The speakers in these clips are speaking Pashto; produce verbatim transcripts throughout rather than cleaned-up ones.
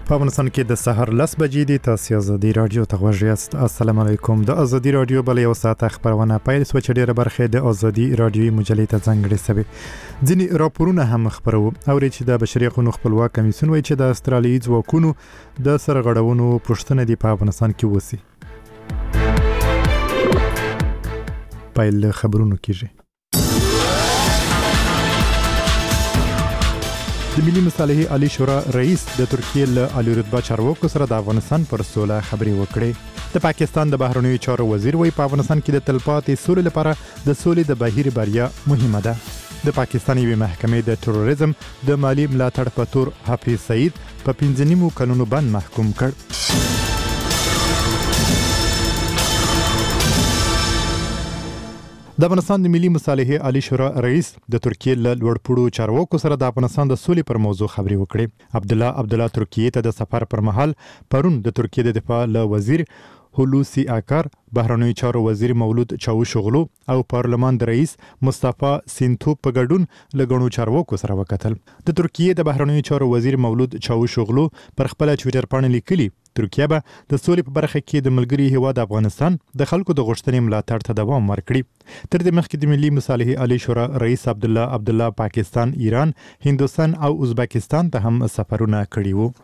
په افغانستان کې د سحر لس بجې دي. تاسو ازادي رادیو ته غوږ یاست. السلام علیکم. د ازادي رادیو بل یو ساعت خبرونه پیل شو چې ډیره برخه د ازادي رادیوي مجلې ته ځانګړې سوي. ځینې راپورونه هم خبرو او چې د بشري حقوقو خپلواک کمیسیون وایي چې د استرالیایي ځواکونو د سرغړونو پوښتنه دی په افغانستان کې وسی. پیل خبرونه کیږي. د ملي مصالحې عالی شورا رئیس د ترکیې له عالی رتبه چارواکو سره د افغانستان پر سوله خبرې وکړې. د پاکستان د بهرنیو چارو وزیر وایي په افغانستان کې د تلپاتې سولې لپاره د سولې د بهیر بریا مهمه ده. د پاکستان یوې محکمې د تروریزم د مالی ملاتړ په تور حفیظ سعید په پنځه نیمو کلونو بند محکوم کړ. د افغانستان د ملي مصالحې عالی شورا رئیس د ترکیې له لوړپوړو چارواکو سره د افغانستان د سولې پر موضوع خبرې وکړې. عبدالله عبدالله ترکیې ته د سفر پر مهال پرون د ترکیې د دفاع له وزیر هولوسی آکار، بهرنیو چارو وزیر مولود چاوشوغلو او پارلمان د رئیس مصطفی سینتو په ګډون له غنو چارواکو سره وکتل. د ترکیې د بهرنیو چارو وزیر مولود چاوشوغلو پر خپل ټویټر باندې لیکلي ترکیه به د سولې په برخه کې د ملګری هیواد افغانستان د خلکو د غوښتنې ملاتړ ته دوام ورکړي. تر دې مخکې د ملي مصالحې عالی شورا رئیس عبدالله عبدالله پاکستان، ایران، هندوستان او ازبکستان ته هم سفرونه کړي وو.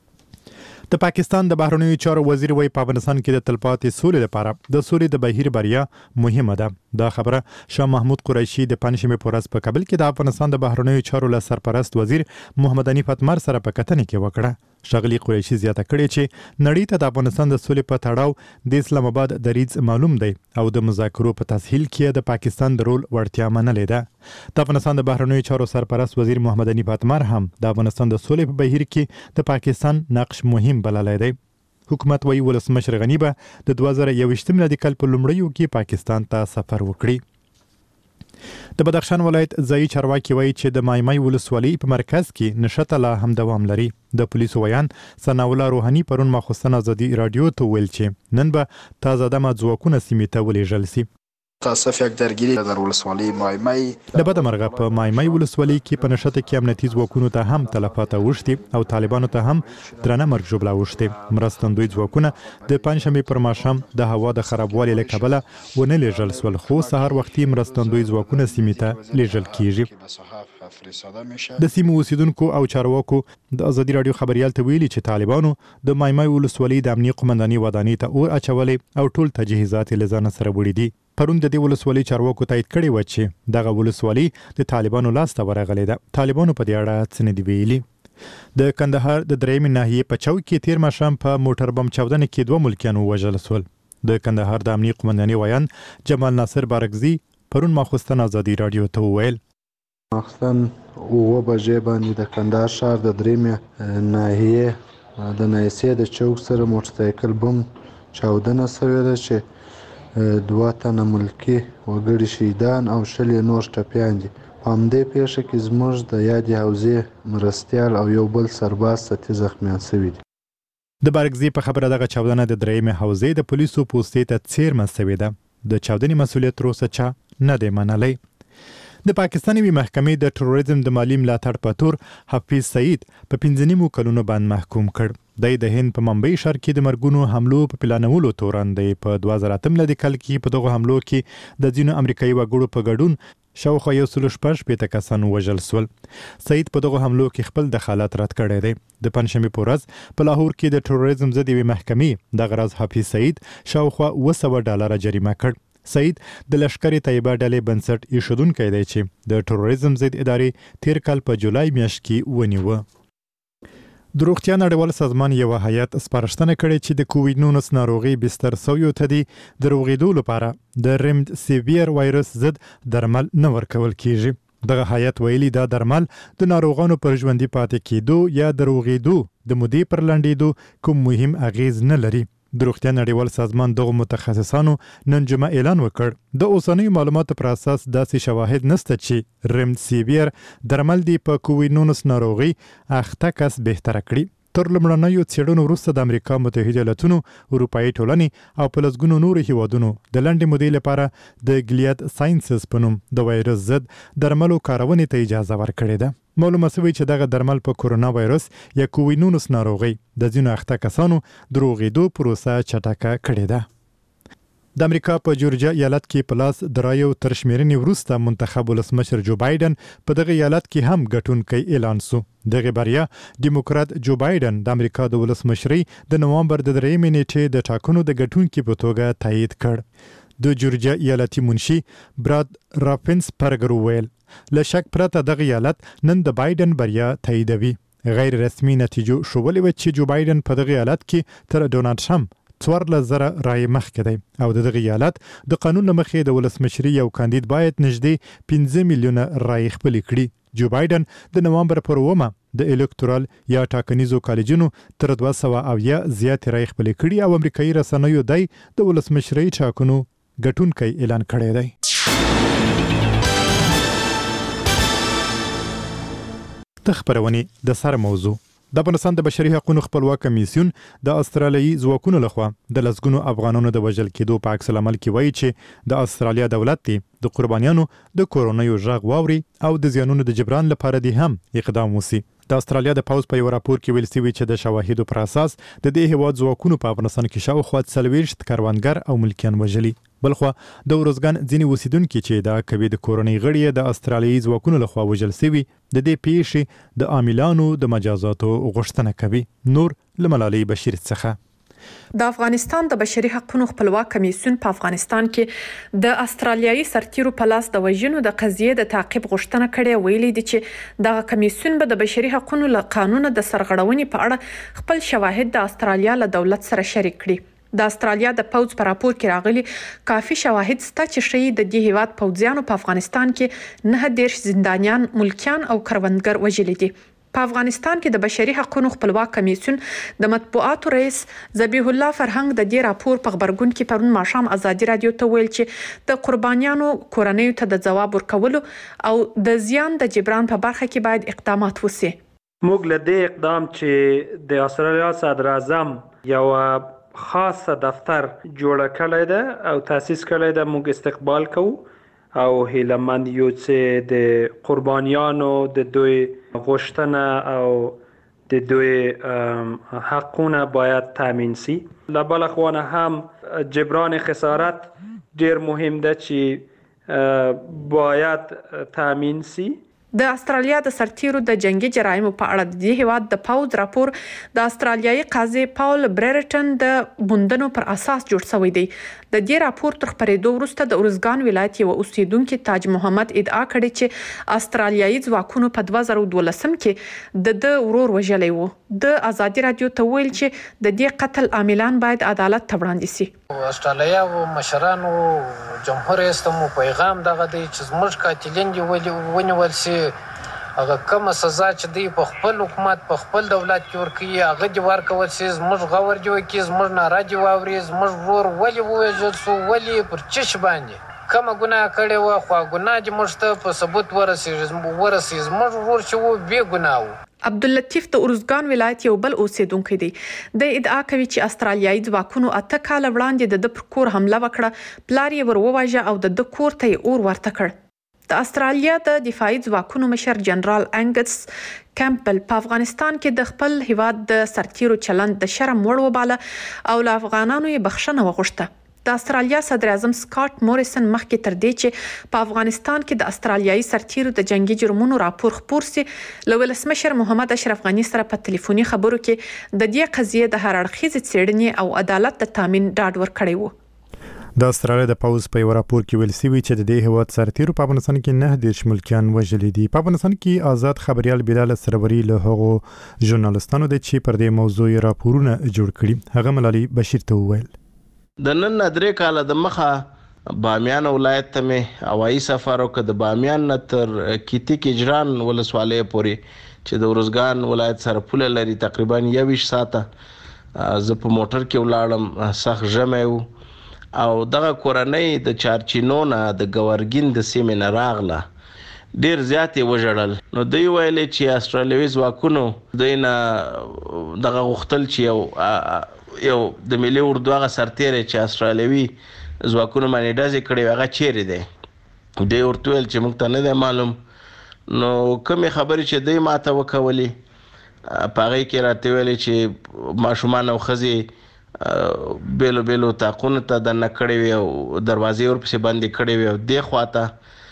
د پاکستان د بهرنیو چارو وزیر وایي په افغانستان کې د تلپاتې سولې لپاره د سولې د بهیر بریا مهمه ده. دا خبره شاه محمود قریشي د پنځمې په ورځ په کابل کې د افغانستان د بهرنیو چارو له سرپرست وزیر محمد حنیف اتمر سره په کتنې کې وکړه. ښاغلي قریشي زیاته کړې چې نړۍ ته د افغانستان د سولې په تړاو د اسلام آباد دریځ معلوم دی او د مذاکرو په تسهیل کې د پاکستان د رول وړتیا منلې ده. د افغانستان د بهرنیو چارو سرپرست وزیر محمد حنیف اتمر هم د افغانستان د سولې په بهیر کې د پاکستان نقش مهم بللی دی. حکومت وایي ولسمشر غني به د دوه زره یوویشتم میلادي کال په لومړیو کې پاکستان ته سفر وکړي. د بدخشان ولایت ځایي چارواکي وایي چې د مایمای ولسوالۍ په مرکز کې نښته لا هم دوام لري. د پولیسو ویان ثناء الله روحاني پرون ماخوستن ازادي رادیو ته ویل چې نن به تازه دمه ځواکونه سیمې ته ولېږل سي. تاسف یک درگیری در ولسوالی مایمای د بده مرغه په مایمای ولسوالۍ کې په نښته کې امنیتي ځواکونو ته هم تلفات اوښتي او طالبانو ته هم درنه مرګ ژوبله اوښتې. مرستندوی ځواکونه د پنجشنبې پر ماښام د هوا د خرابوالي له کبله ونه لیږل سول، خو سهار وختي مرستندوی ځواکونه سیمې ته لیږل کیږي. د سیمو اوسیدونکو او چارواکو د ازادي رادیو خبريال ته ویلي چې طالبانو د مایمای ولسوالۍ د امنیه قومندانۍ ودانۍ ته اور اچولې او ټول تجهیزات یې له ځانه سره وړي دي. پرون د دې ولسوالۍ چارواکو تایید کړی و چې دغه ولسوالۍ د طالبانو لاس ته ورغلې ده. طالبانو په دې اړه څه نه دي ویلي. د کندهار د درېیمې ناحیې په چوک کې تیر ماښام په موټر بم چاودنه کې دوه ملکیان ووژل سول. د کندهار د امنیه قومندانۍ ویان جمال ناصر بارګزي پرون ماخوستن ازادي رادیو ته وویل ماخوستن اوه بجې باندې د کندهار ښار د درېیمې ناحیې د نایسې د چوک سره موټرسایکل بم چاودنه سوې ده چې دوه تنه ملکي وګړي شهیدان او شل نور ټپیان دي. په همدې پیښه کې زموږ د یادې حوزې مرستیال او یو بل سرباز سطحي زخمیان شوي دي. د بارګزي په خبره دغه چاودنه د درېیمې حوزې د پولیسو پوستې ته څیرمه شوې ده. د چاودنې مسؤلیت تر اوسه چا نه دی منلی. د پاکستان یوې محکمې د تروریزم د مالی ملاتړ په تور حفیظ سعید په پنځه نیمو کلونو بند محکوم کړ. دی د هند په ممبئی ښار کې د مرګونو حملو په پلانولو تورن دی. په دوه زره اته میلادي کال کې په دغو حملو کې د ځینو امریکایي وګړو په ګډون شاوخوا یو سل شپږ شپېته کسان ووژل سول. سعید په دغو حملو کې خپل دخالت رد کړی دی. د پنجشنبې په ورځ په لاهور کې د تروریزم ضد یوې محکمې دغه راز حفیظ سعید شاوخوا اوه سوه ډالره جریمه کړ. سعید د لشکر طیبه ډلې بنسټ ایښودونکی دی چې د تروریزم ضد ادارې تیر کال په جولای میاشت کې ونیوه. د روغتیا نړیوال سازمان یوه هیات سپارښتنه کړې چې د کوویډ نولس ناروغي بستر سویو ته د روغېدو لپاره د ریمډیسیویر وایرس ضد درمل نه ورکول کیږي. دغه هیات ویلي دا درمل د ناروغانو پر ژوندي پاتې کېدو یا د روغېدو د مودې پر لنډېدو کوم مهم اغیز نه لري. د روغتیا نړیوال سازمان دغو متخصصانو نن جمعه اعلان وکړ د اوسنیو معلوماتو پر اساس داسې شواهد نشته چې ریمډیسیویر درمل دی په کوویډ نولس ناروغي اخته کس بهتره کړي. تر لومړنیو څېړنو وروسته د امریکا متحده ایالاتونو اروپایي ټولنې او په لسګونو نورو هیوادونو د لنډې مودې لپاره د ګلیاد ساینسز په نوم د وایرس ضد درملو کارونې ته اجازه ورکړې ده. معلومه شوې چې دغه درمل په کورونا وایرس یا کووینونس ناروغي د ځینو اخته کسانو د روغېدو پروسه چټکه کړې ده. د امریکا په جورجیا ایالت کې په لاس د رایو تر شمیرنې وروسته منتخب ولسمشر جو بایدن په دغه ایالت کې هم ګټونکی اعلان سو. دغه بریا ډیموکرات جو بایدن د امریکا د ولسمشرۍ د نوامبر د درېیمې نیټې د ټاکنو د ګټونکي په توګه تایید کړ. د جورجیا ایالتي منشي براد رافنسپرګر وویل له شک پرته دغه ایالت نن د بایدن بریا تاییدوي. غیر رسمي نتیجو ښودلې وه چې جو بایدن په دغه ایالت کې تر ډونالډ ټرمپ څوارلس زره رایې مخکې دی او د دغه ایالت د قانون له مخې د ولسمشري یو کاندید باید نږدې پنځه میلیونه رایې خپلې کړي. جو بایدن د نوامبر پر اوومه د الکتورال یا ټاکنیزو کالجونو تر دوه سوه اویا زیاتې رایې خپلې کړي او امریکایي رسنیو دی د ولسمشرۍ ټاکنو ګټونکی اعلان کړی دی. د خپرونې د سر موضوع د افغانستان د بشري حقوقو خپلواک کمیسیون د استرالیایي ځواکونو لخوا د لسګونو افغانانو د وژل کېدو په عکس العمل کې وایي چې د استرالیا دولت دی د قربانیانو د کورونیو غږ واوري او د زیانونو د جبران لپاره دی هم اقدام وسی. د استرالیا د پوز په یو راپور کې ویل شوی چې د شواهدو پر اساس د دې هیواد ځواکونو په افغانستان کې شاوخوا څلوېښت کروندګر او ملکیان وژلي. بلخوا د ورزګان ځینې اوسیدونکي چې د کوي د کورنۍ غړي د استرالیایي ځواکونو لخوا وژل شوي د دې پیښې د عاملانو د مجازاتو غوښتنه کوي. نور له ملالۍ بشیر څخه. د افغانستان د بشري حقوقو خپلواک کمیسیون په افغانستان کې د استرالیایي سرتیرو په لاس د وژنو د قضیې د تعقیب غوښتنه کړې. ویلي دي چې دغه کمیسیون به د بشري حقوقو له قانون د سرغړونې په اړه خپل شواهد د استرالیا له دولت سره شریک کړي. د استرالیا د پوز په راپور کې راغلي کافي شواهد سته چې ښیي د دې هیواد پوځیانو په افغانستان کې نه دېرش زندانیان، ملکیان او کروندګر وژلي دي. په افغانستان کې د بشري حقوقو خپلواک کمیسیون د مطبوعاتو رئیس ذبیح الله فرهنګ د دې راپور په خبرګون کې پرون ماښام ازادي رادیو ته ویل چې د قربانیانو کورنیو ته د ځواب ورکولو او د زیان د جبران په برخه کې باید اقدامات وشي. موږ له دې اقدام چې د استرالیا صدر اعظم یو خاصه دفتر جوړ کړی ده او تاسیس کړی ده موږ استقبال کوو او هیلهمند یو چې د قربانیانو د دوی غوښتنه او د دوی حقونه باید تامین سي. له بل خوا هم جبران خسارت ډیر مهم ده چې باید تامین سي. د استرالیا د سرتیرو د جنگي جرایمو په اړه د دې هیواد د پوز راپور د استرالیایي قاضي پاول برریټن د بوندنو پر اساس جوړ شوی دی. د دې راپور تر خپرېدو وروسته د ارزګان ولایت یو اوسیدونکو تاج محمد ادعا کړې چې استرالیایي ځواکونو په دوه زره دولسم کې د د ورور وژلی و. د ازادي رادیو ته ویل چې د دې قتل عاملان باید عدالت ته وړاندې سي. استرالیا او مشرانو جمهور رئیس ته پیغام دغه دی چې زموږ قاتلین دی ونیول سي، هغه کومه سزا چې دی په خپل حکومت په خپل دولت کې ورکوي هغه دی ورکول سي. زموږ غور دی وکړي، زموږ ناره دی واوري، زموږ ورور ولې ووژل سو، ولې پر چش باندې کومه ګناه کړې وه، خو ګناه دې موږ ته په ثبوت ورسېږي ورسېږي زموږ ورور چې و بې ګناه و. عبداللطیف د ارزګان ولایت یو بل اوسیدونکی دی. د ادعا کوي چې استرالیایي ځواکونو اته کاله وړاندې د د پر کور حمله وکړه، پلار یې ور وواژه او د د کور ته یې اور ورته کړ. د استرالیا د دفاعي ځواکونو مشر جنرال انګس کیمپل په افغانستان کې د خپل هیواد د سرتیرو چلند د شرم وړ وباله او له افغانانو یې بخښنه وغوښته. د استرالیا صدر اعظم سکاټ موریسن مخکې تر دې چې په افغانستان کې د استرالیایي سرتیرو د جنگي جرمونو راپور خپور سي، له ولسمشر محمد اشرف غني سره په ټلیفوني خبرو کې د دې قضیې د هر اړخیزې څېړنې او عدالت د تامین ډاډ ورکړی وو. د استرالیا د پوز په یو راپور کې ویل شوی چې د دې هیواد سرتیرو په افغانستان کې نه دېرش ملکیان وژلي دي. په افغانستان کې آزاد خبريال بلال سروري له هغو ژورنالستانو د چې پر دې موضوع راپورونه جوړ کړي هغه ملالي بشیر ته وویل د نن درې کاله د مخه بامیان ولایت ته مې هوایي سفر وکړ، د بامیان نه تر کیتی کجران ولسوالۍ پورې چې د ورزګان ولایت سره پوله لري تقریبا یویشت ساعته زه په موټر کې ولاړم. سخت ژمی و او دغه کورنۍ د چارچینو نه د ګورګین د سیمې نه راغله. ډیر زیات وژړل. نو دوی ویل چې استرالیوي ځواکونو دوی نه دغه غوښتل چې یو یو د ملي اردو هغه سرتیری چې استرالیوي ځواکونو باندې ډزې کړې هغه چیرې دی. دوی ورته ویل چې موږ ته نه دی معلوم. نو کومې خبرې چې دوی ماته وکولې په هغې کې راته ویلې چې ماشومان او ښځې بیلو بیلو تاقونو ته دننه کړې وي او دروازې ورپسې بندې کړې وي او دې خواته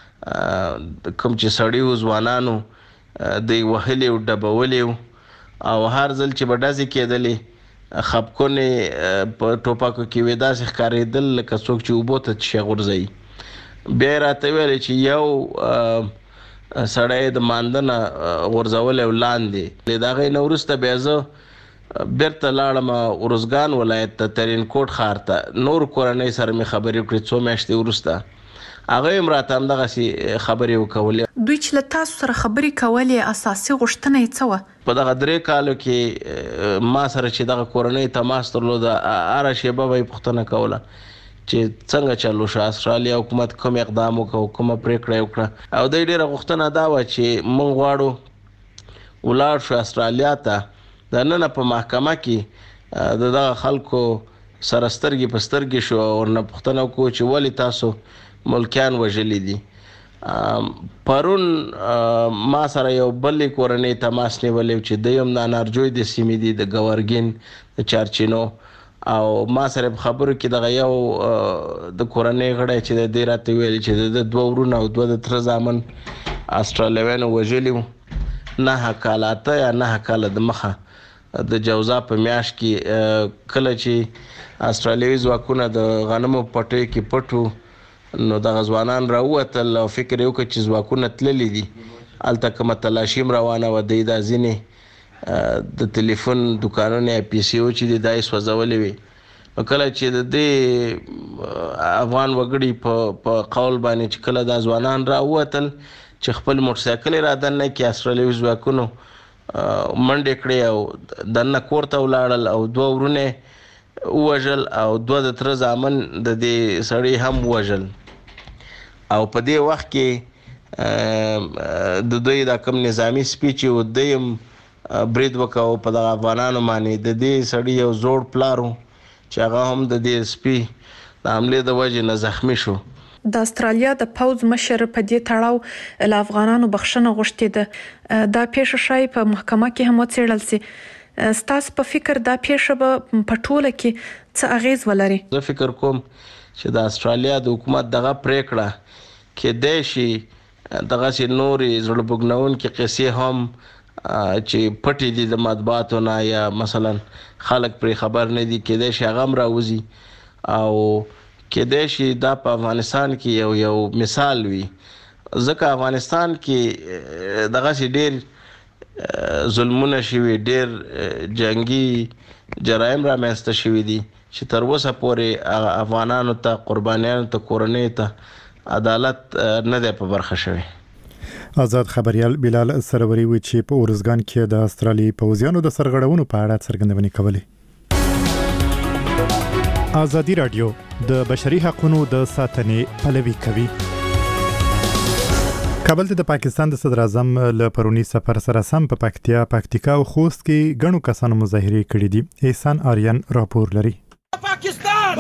کوم چې سړي وو ځوانانو دوی وهلي او ډبولي وو او هر ځل چې به ډزې کېدلې خپکونې په ټوپکو کې وې داسې ښکارېدل لکه څوک چې اوبو ته څشي غورځوي. بیا یې راته ویلې چې یو سړی د ماندنه غورځولی او لاندې د هغې نه وروسته بیا زه بیرته لاړم ارزګان ولایت ته ترینکوټ ښار ته. نور کورنۍ سره مې خبرې وکړې څو میاشتې وروسته هغه هم راته همدغسې خبرې وکولې. دوی چې له تاسو سره خبرې کولې اساسي غوښتنه یې څه وه؟ په دغه درې کالو کې ما سره چې دغه کورنۍ تماس درلوده هره شېبه به یې پوښتنه کوله چې څنګه چلو شو استرالیا حکومت کوم اقدام وکړو کومه پریکړه وکړه. او دوی ډېره غوښتنه دا وه چې موږ غواړو ولاړ شو استرالیا ته دننه په محکمه کې د دغه خلکو سره سترګې په سترګې شو او ورنه پوښتنه وکړو چې ولې تاسو ملکیان وژلي دي. پرون ما سره یو بلې کورنۍ تماس نیولی چې دوی هم د انارجوی د سیمې دي د ګورګین د چارچینو او ما سره په خبرو کې دغه یو د کورنۍ غړی چې د دې راته ویلي چې د دوه ورونه او دوه د تره زامن استرالیویانو وژلي وو. نهه کاله اته یا نهه کاله د مخه د جوزا په میاشت کې کله چې استرالیوي ځواکونه د غنمو پټیو کې پټ وو نو دغه ځوانان راووتل او فکر یې وکړ چې ځواکونه تللي دي. هلته کومه تلاشي هم روانه وه. دوی دا ځینې د تلیفون دوکانونه یا پیسې و چې دي دا یې سوځولې وي. نو کله چې د دې افغان وګړي په قول باندې چې کله دا ځوانان راووتل چې خپل موټرسایکل یې را دننه کړي استرالیوي ځواکونو منډې کړې او دننه کور ته ولاړل او دوه ورونه یې ووژل او دوه د تره زامن د دې سړي هم ووژل. او په دې وخت کې د دوی دا کوم نظامي سپي چې و دوی هم برید وکاو په دغه افغانانو باندې. د دې سړي یو زوړ پلار و چې هغه هم د دې سپي د حملې د وجې نه زخمي شو. د استرالیا د پوځ مشر په دې تړاو له افغانانو بخښنه غوښتې ده. دا پیښه شاید په محکمه کې هم وڅېړل سي. ستاسو په فکر دا پیښه به په ټوله کې څه اغیز ولري؟ زه فکر کوم چې د استرالیا د حکومت دغه پریکړه کېدای شي دغسې نورې زړه بوږنونکې قصې هم چې پټې دي د مطبوعاتو نه یا مثلا خلک پرې خبر نه دي کېدای شي هغه هم راوځي او کېدای شي دا په افغانستان کې یو یو مثال وي. ځکه افغانستان کې دغسې ډېر ظلمونه شوي ډېر جنګي جرایم رامنځته شوي دي چې تر اوسه پورې افغانانو ته قربانیانو ته کورنیو ته عدالت نه دی په برخه شوی. آزاد خبريال بلال سروري وی چې په ارزګان کې د استرالي پوځیانو د سرغړونو په اړه څرګندونې کولې. ازادي رادیو د بشري حقوقو د ساتنې پلوي کوي. کابل ته د پاکستان د صدر اعظم له پرونی سفر سره سم په پکتیا پکتیکا او خوست کې غنو کسانو مظاهره کړې دي. احسان آریان راپور لري. پاکستان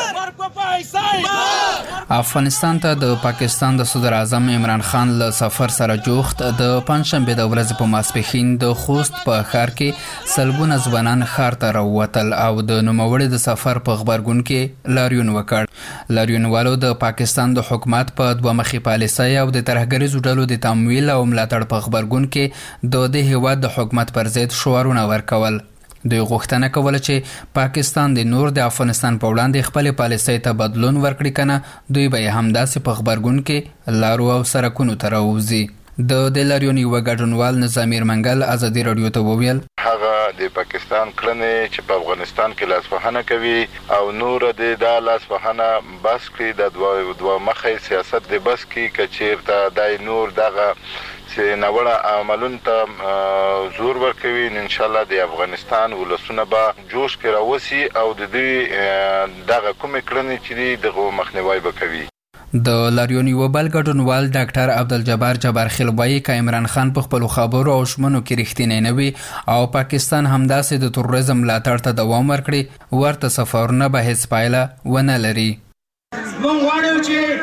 افغانستان ته د پاکستان د صدر اعظم عمران خان له سفر سره جوخت د پنځشنبه د ورځې په ماسپښین د خوست په ښار کې سلګونه ځوانان ښار ته راووتل او د نوموړي د سفر په خبرګون کې لاریون وکړ. لاریونوالو د پاکستان د حکومت په دوه مخي پالیسۍ او د ترهګریزو ډلو د تمویل او ملاتړ په خبرګون کې د دې هیواد د حکومت پر ضد شعارونه ورکول. دوی غوښتنه کوله چې پاکستان د نور د افغانستان په وړاندې خپل پالیسۍ ته بدلون ورکړي کنه دوی به همداسې په خبرګون کې لارو او سرکونو ته راوځي. د دلاریون یو ګډونوال نظامیر منګل ازادي رادیو ته وویل هغه د پاکستان کړنې چې په افغانستان کې لاسوهنه کوي او نور د د لاسوهنه بس کې د دوه دوه مخې سیاست د بس کې کچیرته د نور دغه چې نوړه عملون ته زور ورکوي. ان شاء الله د افغانستان ولسونه به جوش کې راوسی او د دې دغه کومې کړنې چې دغه مخنیوي وکوي. د لاریون یو بل ګډونوال ډاکټر عبدالجبار جبار خیل وایي که عمران خان په خپل خبرو او ژمنو کې رښتینی نه وي او پاکستان همداسې د تروریزم ملاتړ ته دوام ورکړي ورته سفرونه به هیڅ پایله ونه لري. موږ غواړو چې